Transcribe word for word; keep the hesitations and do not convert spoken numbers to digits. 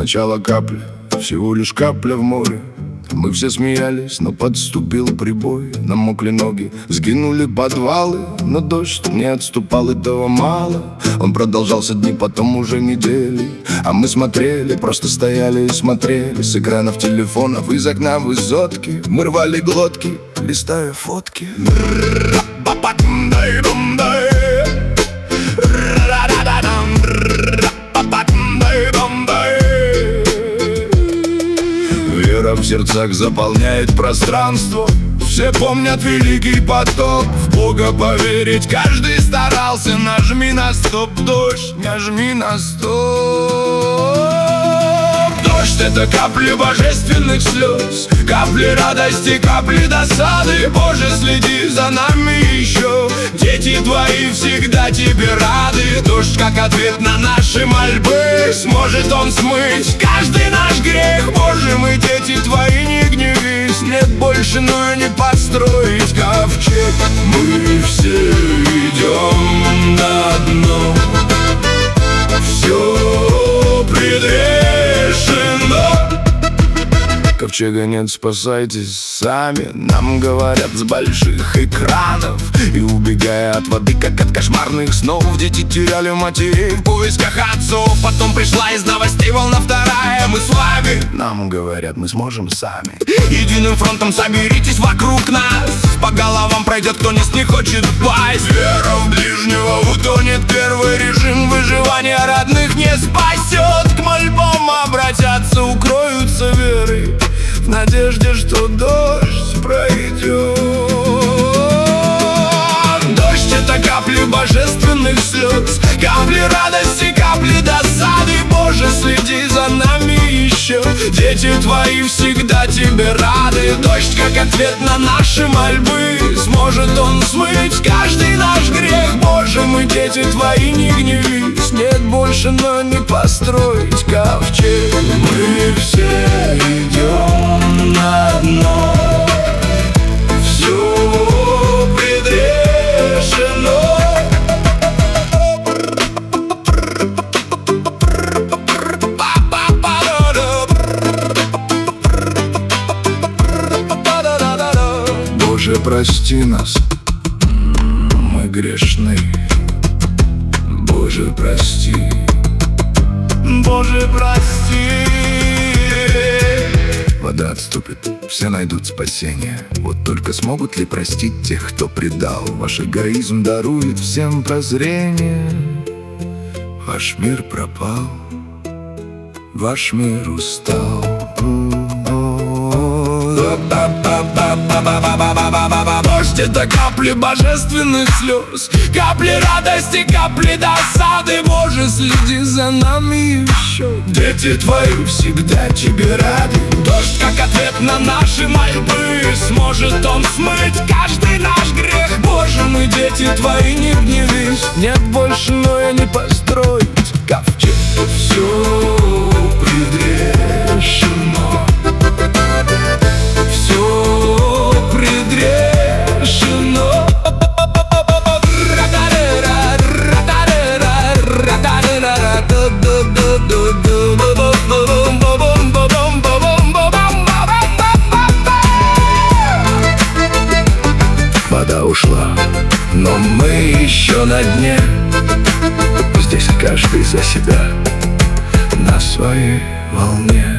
сначала капля, всего лишь капля в море. Мы все смеялись, но подступил прибой. Намокли ноги, сгинули подвалы, но дождь не отступал, этого мало. Он продолжался дни, потом уже недели. А мы смотрели, просто стояли и смотрели. С экранов телефонов, из окна высотки мы рвали глотки, листая фотки. Вера в сердцах заполняет пространство. Все помнят великий потоп. В Бога поверить каждый старался. Нажми на стоп, дождь, нажми на стоп. Дождь — это капли божественных слез, капли радости, капли досады. Боже, следи за нами еще, дети твои всегда тебе рады. Дождь как ответ на наши мольбы, сможет он смыть каждый наш грех. Боже, мы дети твои, не гневись, нет больше, но не построить ковчег. Мы все идем на дно, все предрешено. Ковчега нет, спасайтесь сами, нам говорят с больших экранов. И убегая от воды, как от кошмарных снов, дети теряли матерей в поисках отцов. Потом пришла из новостей волна вторая. Мы с вами, нам говорят, мы сможем сами. Единым фронтом соберитесь вокруг нас. По головам пройдет, кто не с них хочет пасть. Вера в ближнего утонет, первый режим выживания родных не спасет. К мольбам обратятся, укроются верой, в надежде, что дождь пройдет. Дождь — это капли божественных слез, капли радости, капли досады. Боже, следи за нами еще, дети твои всегда тебе рады. Дождь как ответ на наши мольбы, сможет он смыть каждый наш грех. Боже, мы дети твои, не гневись, нет больше, но не построить ковчег. Мы все идем на дно, все предрешено. Боже, прости нас, мы грешны. Боже, прости, Боже, прости. Вода отступит, все найдут спасение. Вот только смогут ли простить тех, кто предал? Ваш эгоизм дарует всем прозрение. Ваш мир пропал, ваш мир устал. Дождь — это капли божественных слез, капли радости, капли досады. Боже, следи за нами еще, дети твои всегда тебе рады. Дождь как ответ на наши мольбы, сможет он смыть каждый наш грех. Боже, мы дети твои, не гневись, нет больше, но я не построить ковчег. Все предрешено, все предрешено. Вода ушла, но мы еще на дне. Здесь каждый за себя, на своей волне.